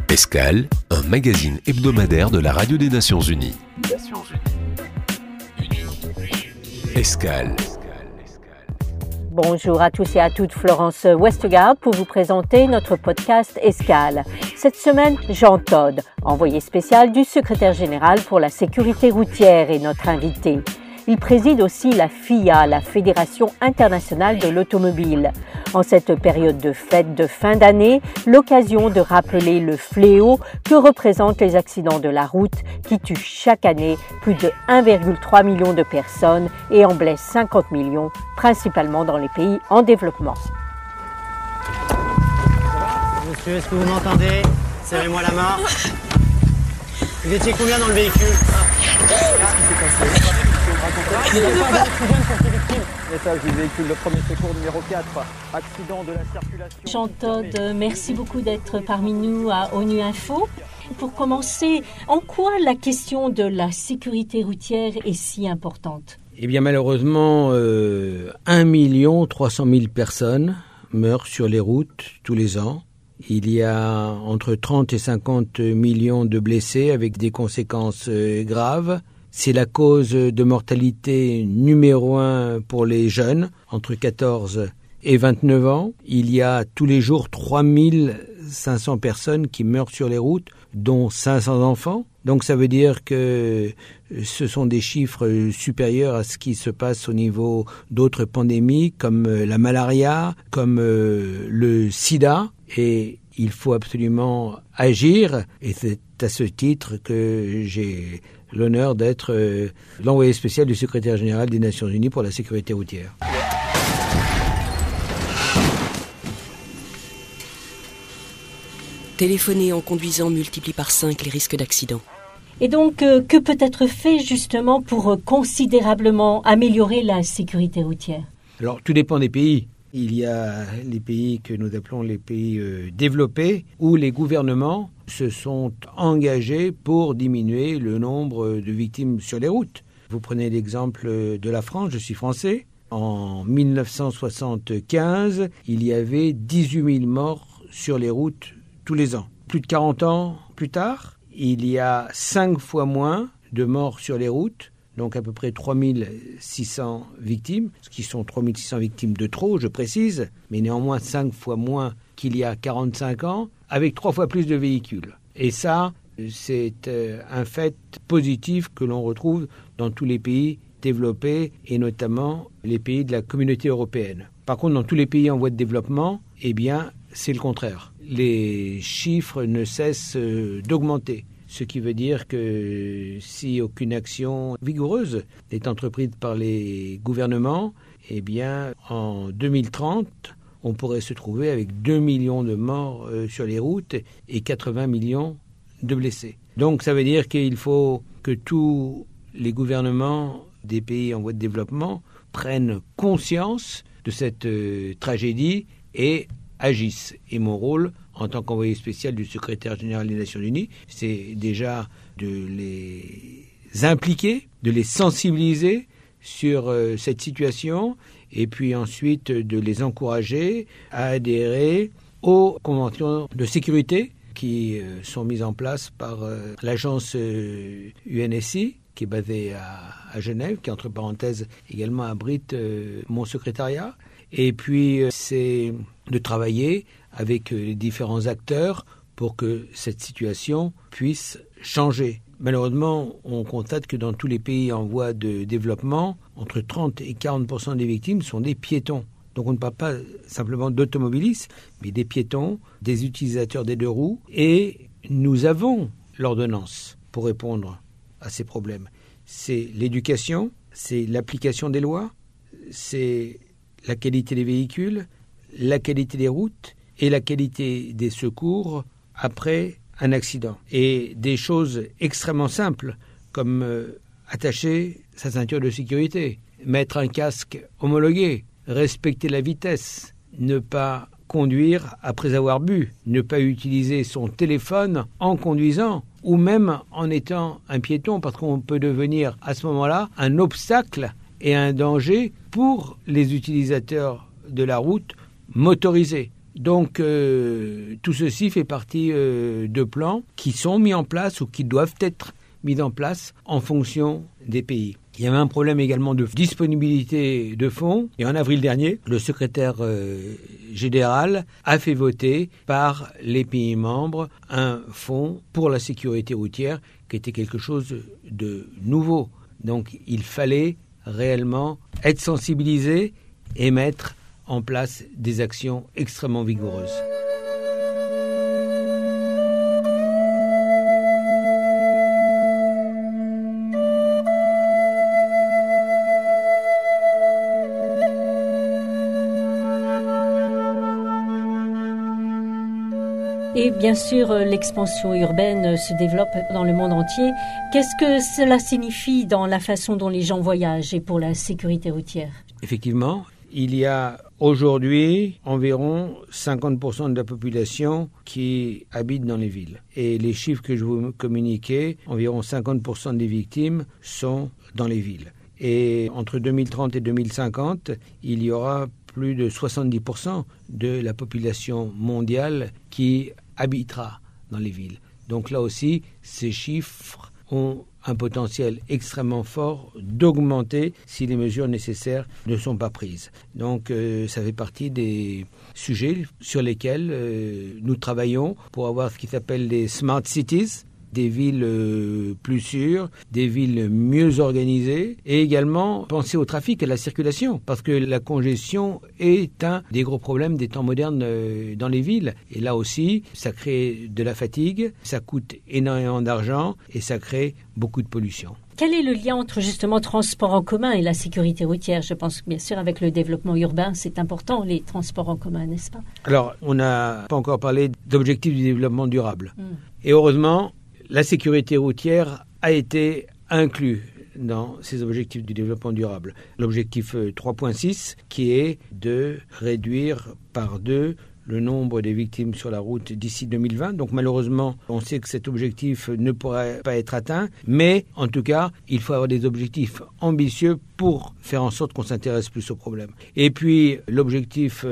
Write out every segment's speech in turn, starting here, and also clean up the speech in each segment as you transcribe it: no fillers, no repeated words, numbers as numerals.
Escale, un magazine hebdomadaire de la Radio des Nations Unies. Escale. Bonjour à tous et à toutes, Florence Westgard pour vous présenter notre podcast Escale. Cette semaine, Jean Todt, envoyé spécial du secrétaire général pour la sécurité routière, est notre invité. Il préside aussi la FIA, la Fédération internationale de l'automobile. En cette période de fête de fin d'année, l'occasion de rappeler le fléau que représentent les accidents de la route qui tuent chaque année plus de 1,3 million de personnes et en blessent 50 millions, principalement dans les pays en développement. Monsieur, est-ce que vous m'entendez? Serrez-moi la main. Vous étiez combien dans le véhicule? Qu'est-ce qui s'est passé? Il n'y a pas d'oxygène pour ces victimes. Message du véhicule de premier secours numéro 4, accident de la circulation. Jean Todt, merci beaucoup d'être parmi nous à ONU Info. Pour commencer, en quoi la question de la sécurité routière est si importante? Eh bien malheureusement, 1 300 000 personnes meurent sur les routes tous les ans. Il y a entre 30 et 50 millions de blessés avec des conséquences graves. C'est la cause de mortalité numéro 1 pour les jeunes, entre 14 et 29 ans. Il y a tous les jours 3500 personnes qui meurent sur les routes, dont 500 enfants. Donc ça veut dire que ce sont des chiffres supérieurs à ce qui se passe au niveau d'autres pandémies, comme la malaria, comme le sida. Et il faut absolument agir. Et c'est à ce titre que j'ai l'honneur d'être l'envoyé spécial du secrétaire général des Nations Unies pour la sécurité routière. Téléphoner en conduisant multiplie par 5 les risques d'accident. Et donc, que peut être fait justement pour considérablement améliorer la sécurité routière? Alors, tout dépend des pays. Il y a les pays que nous appelons les pays développés, où les gouvernements se sont engagés pour diminuer le nombre de victimes sur les routes. Vous prenez l'exemple de la France, je suis français. En 1975, il y avait 18 000 morts sur les routes tous les ans. Plus de 40 ans plus tard, il y a 5 fois moins de morts sur les routes, donc à peu près 3600 victimes, ce qui sont 3600 victimes de trop, je précise, mais néanmoins 5 fois moins qu'il y a 45 ans, avec 3 fois plus de véhicules. Et ça, c'est un fait positif que l'on retrouve dans tous les pays développés, et notamment les pays de la communauté européenne. Par contre, dans tous les pays en voie de développement, eh bien, c'est le contraire. Les chiffres ne cessent d'augmenter. Ce qui veut dire que si aucune action vigoureuse n'est entreprise par les gouvernements, eh bien, en 2030, on pourrait se trouver avec 2 millions de morts sur les routes et 80 millions de blessés. Donc, ça veut dire qu'il faut que tous les gouvernements des pays en voie de développement prennent conscience de cette tragédie et agissent. Et mon rôle, en tant qu'envoyé spécial du secrétaire général des Nations Unies, c'est déjà de les impliquer, de les sensibiliser sur cette situation, et puis ensuite de les encourager à adhérer aux conventions de sécurité qui sont mises en place par l'agence UNSC, qui est basée à Genève, qui entre parenthèses également abrite mon secrétariat. Et puis c'est de travailler avec les différents acteurs pour que cette situation puisse changer. Malheureusement, on constate que dans tous les pays en voie de développement, entre 30 et 40% des victimes sont des piétons. Donc on ne parle pas simplement d'automobilistes, mais des piétons, des utilisateurs des deux roues. Et nous avons l'ordonnance pour répondre à ces problèmes. C'est l'éducation, c'est l'application des lois, c'est la qualité des véhicules, la qualité des routes et la qualité des secours après un accident. Et des choses extrêmement simples comme attacher sa ceinture de sécurité, mettre un casque homologué, respecter la vitesse, ne pas conduire après avoir bu, ne pas utiliser son téléphone en conduisant ou même en étant un piéton, parce qu'on peut devenir à ce moment-là un obstacle et un danger pour les utilisateurs de la route motorisée. Donc, tout ceci fait partie de plans qui sont mis en place ou qui doivent être mis en place en fonction des pays. Il y avait un problème également de disponibilité de fonds. Et en avril dernier, le secrétaire général a fait voter par les pays membres un fonds pour la sécurité routière qui était quelque chose de nouveau. Donc il fallait réellement être sensibilisé et mettre en place des actions extrêmement vigoureuses. Et bien sûr, l'expansion urbaine se développe dans le monde entier. Qu'est-ce que cela signifie dans la façon dont les gens voyagent et pour la sécurité routière ? Effectivement, il y a aujourd'hui environ 50% de la population qui habite dans les villes. Et les chiffres que je vous communiquais, environ 50% des victimes sont dans les villes. Et entre 2030 et 2050, il y aura plus de 70% de la population mondiale qui habitera dans les villes. Donc là aussi, ces chiffres ont un potentiel extrêmement fort d'augmenter si les mesures nécessaires ne sont pas prises. Donc ça fait partie des sujets sur lesquels nous travaillons pour avoir ce qui s'appelle des smart cities, des villes plus sûres, des villes mieux organisées et également penser au trafic et à la circulation parce que la congestion est un des gros problèmes des temps modernes dans les villes. Et là aussi, ça crée de la fatigue, ça coûte énormément d'argent et ça crée beaucoup de pollution. Quel est le lien entre justement transport en commun et la sécurité routière ? Je pense bien sûr avec le développement urbain, c'est important les transports en commun, n'est-ce pas ? Alors, on n'a pas encore parlé d'objectifs du développement durable. Et heureusement, la sécurité routière a été inclue dans ces objectifs du développement durable. L'objectif 3.6 qui est de réduire par 2 le nombre des victimes sur la route d'ici 2020. Donc malheureusement, on sait que cet objectif ne pourrait pas être atteint, mais en tout cas, il faut avoir des objectifs ambitieux pour faire en sorte qu'on s'intéresse plus au problème. Et puis l'objectif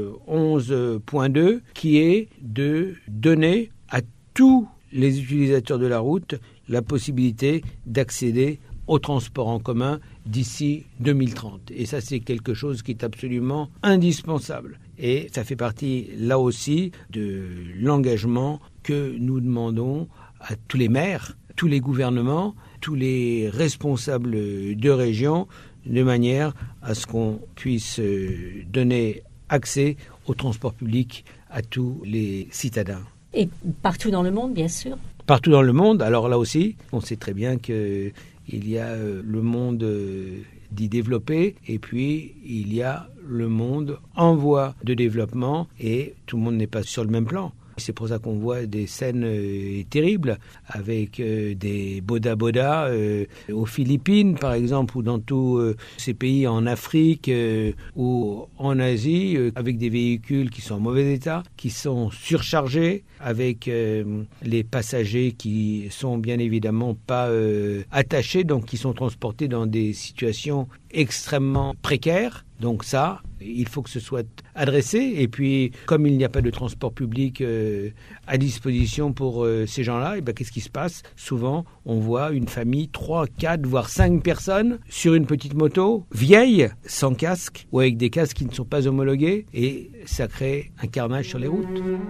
11.2 qui est de donner à tous les utilisateurs de la route la possibilité d'accéder au transport en commun d'ici 2030. Et ça, c'est quelque chose qui est absolument indispensable. Et ça fait partie, là aussi, de l'engagement que nous demandons à tous les maires, tous les gouvernements, tous les responsables de région, de manière à ce qu'on puisse donner accès au transport public à tous les citadins. Et partout dans le monde, bien sûr. Partout dans le monde. Alors là aussi, on sait très bien qu'il y a le monde dit développé et puis il y a le monde en voie de développement et tout le monde n'est pas sur le même plan. C'est pour ça qu'on voit des scènes terribles avec des boda-boda aux Philippines, par exemple, ou dans tous ces pays en Afrique ou en Asie, avec des véhicules qui sont en mauvais état, qui sont surchargés, avec les passagers qui sont bien évidemment pas attachés, donc qui sont transportés dans des situations extrêmement précaires. Donc ça, il faut que ce soit adressé. Et puis, comme il n'y a pas de transport public à disposition pour ces gens-là, et ben, qu'est-ce qui se passe ? Souvent, on voit une famille, 3, 4, voire 5 personnes sur une petite moto, vieille, sans casque, ou avec des casques qui ne sont pas homologués. Et ça crée un carnage sur les routes.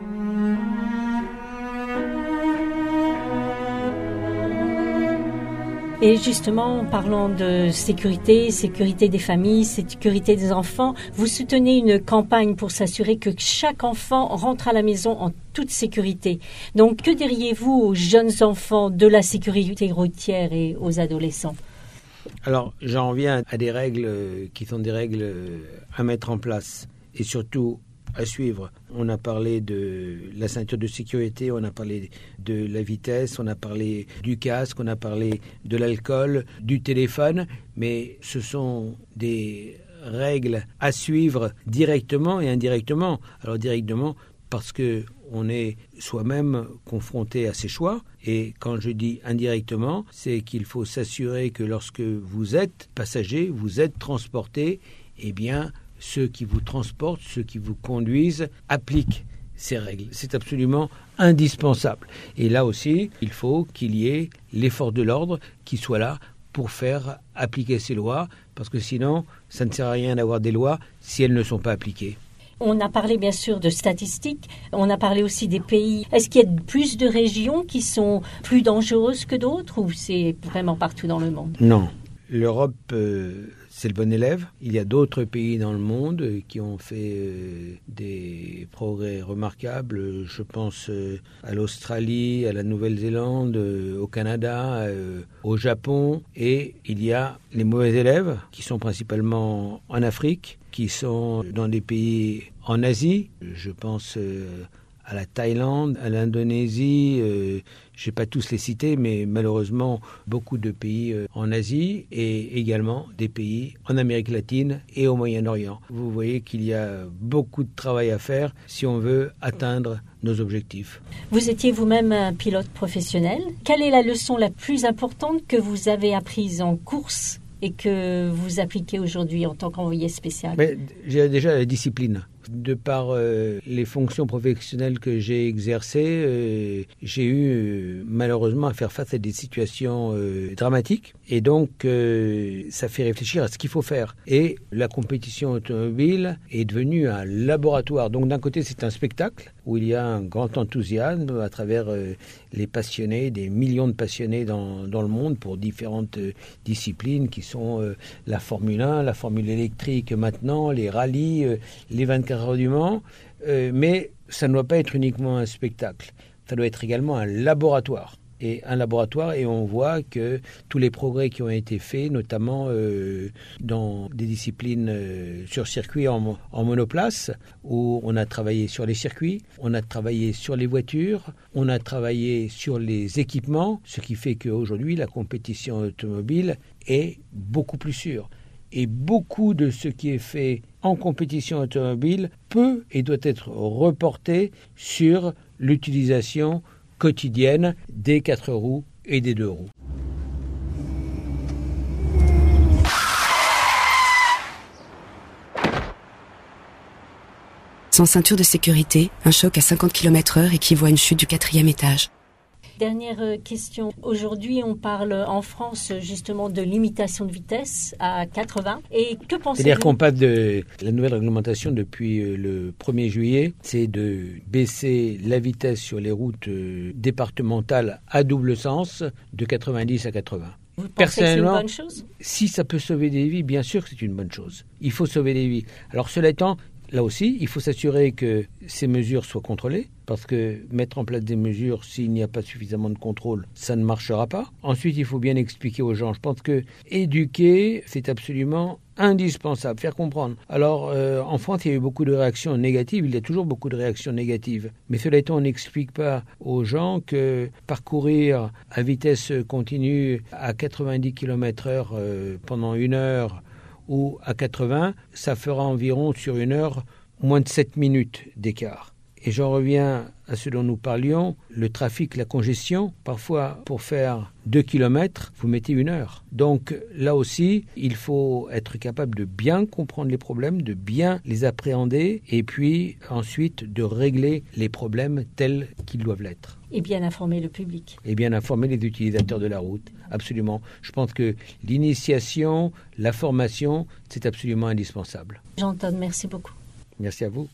Et justement, en parlant de sécurité des familles, sécurité des enfants, vous soutenez une campagne pour s'assurer que chaque enfant rentre à la maison en toute sécurité. Donc, que diriez-vous aux jeunes enfants de la sécurité routière et aux adolescents ? Alors, j'en viens à des règles qui sont des règles à mettre en place et surtout à suivre. On a parlé de la ceinture de sécurité, on a parlé de la vitesse, on a parlé du casque, on a parlé de l'alcool, du téléphone, mais ce sont des règles à suivre directement et indirectement. Alors directement parce que on est soi-même confronté à ses choix. Et quand je dis indirectement, c'est qu'il faut s'assurer que lorsque vous êtes passager, vous êtes transporté, eh bien, ceux qui vous transportent, ceux qui vous conduisent, appliquent ces règles. C'est absolument indispensable. Et là aussi, il faut qu'il y ait les forces de l'ordre qui soient là pour faire appliquer ces lois, parce que sinon, ça ne sert à rien d'avoir des lois si elles ne sont pas appliquées. On a parlé bien sûr de statistiques, on a parlé aussi des pays. Est-ce qu'il y a plus de régions qui sont plus dangereuses que d'autres ou c'est vraiment partout dans le monde? Non. L'Europe, c'est le bon élève. Il y a d'autres pays dans le monde qui ont fait des progrès remarquables. Je pense à l'Australie, à la Nouvelle-Zélande, au Canada, au Japon. Et il y a les mauvais élèves qui sont principalement en Afrique, qui sont dans des pays en Asie. Je pense à la Thaïlande, à l'Indonésie, je n'ai pas tous les cités, mais malheureusement beaucoup de pays en Asie et également des pays en Amérique latine et au Moyen-Orient. Vous voyez qu'il y a beaucoup de travail à faire si on veut atteindre nos objectifs. Vous étiez vous-même un pilote professionnel. Quelle est la leçon la plus importante que vous avez apprise en course et que vous appliquez aujourd'hui en tant qu'envoyé spécial? J'ai déjà la discipline. De par les fonctions professionnelles que j'ai exercées, j'ai eu malheureusement à faire face à des situations dramatiques. Et donc, ça fait réfléchir à ce qu'il faut faire. Et la compétition automobile est devenue un laboratoire. Donc, d'un côté, c'est un spectacle où il y a un grand enthousiasme à travers les passionnés, des millions de passionnés dans le monde pour différentes disciplines qui sont la Formule 1, la Formule électrique maintenant, les rallyes, les 24 heures du Mans. Mais ça ne doit pas être uniquement un spectacle. Ça doit être également un laboratoire. Et on voit que tous les progrès qui ont été faits, notamment dans des disciplines sur circuit en monoplace, où on a travaillé sur les circuits, on a travaillé sur les voitures, on a travaillé sur les équipements, ce qui fait qu'aujourd'hui, la compétition automobile est beaucoup plus sûre. Et beaucoup de ce qui est fait en compétition automobile peut et doit être reporté sur l'utilisation quotidienne des 4 roues et des 2 roues. Sans ceinture de sécurité, un choc à 50 km/h équivaut à une chute du 4e étage. Dernière question. Aujourd'hui, on parle en France justement de limitation de vitesse à 80. Et que pensez-vous? C'est-à-dire qu'on passe de la nouvelle réglementation depuis le 1er juillet, c'est de baisser la vitesse sur les routes départementales à double sens de 90 à 80. Vous pensez que c'est une bonne chose? Si ça peut sauver des vies, bien sûr que c'est une bonne chose. Il faut sauver des vies. Alors cela étant, là aussi, il faut s'assurer que ces mesures soient contrôlées, parce que mettre en place des mesures, s'il n'y a pas suffisamment de contrôle, ça ne marchera pas. Ensuite, il faut bien expliquer aux gens. Je pense que éduquer, c'est absolument indispensable, faire comprendre. Alors, en France, il y a eu beaucoup de réactions négatives. Il y a toujours beaucoup de réactions négatives. Mais cela étant, on n'explique pas aux gens que parcourir à vitesse continue à 90 km/h pendant 1 heure ou à 80, ça fera environ sur 1 heure moins de 7 minutes d'écart. Et j'en reviens à ce dont nous parlions, le trafic, la congestion. Parfois, pour faire 2 km, vous mettez 1 heure. Donc là aussi, il faut être capable de bien comprendre les problèmes, de bien les appréhender et puis ensuite de régler les problèmes tels qu'ils doivent l'être. Et bien informer le public. Et bien informer les utilisateurs de la route, absolument. Je pense que l'initiation, la formation, c'est absolument indispensable. Jean-Todt, merci beaucoup. Merci à vous.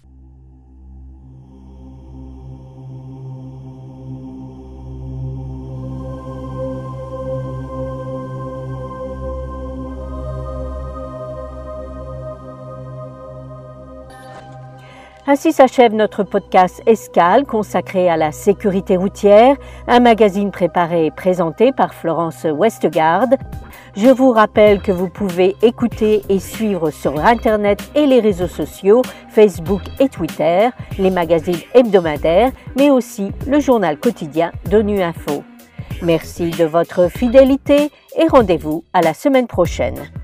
Ainsi s'achève notre podcast Escale consacré à la sécurité routière, un magazine préparé et présenté par Florence Westgard. Je vous rappelle que vous pouvez écouter et suivre sur Internet et les réseaux sociaux, Facebook et Twitter, les magazines hebdomadaires, mais aussi le journal quotidien d'ONU Info. Merci de votre fidélité et rendez-vous à la semaine prochaine.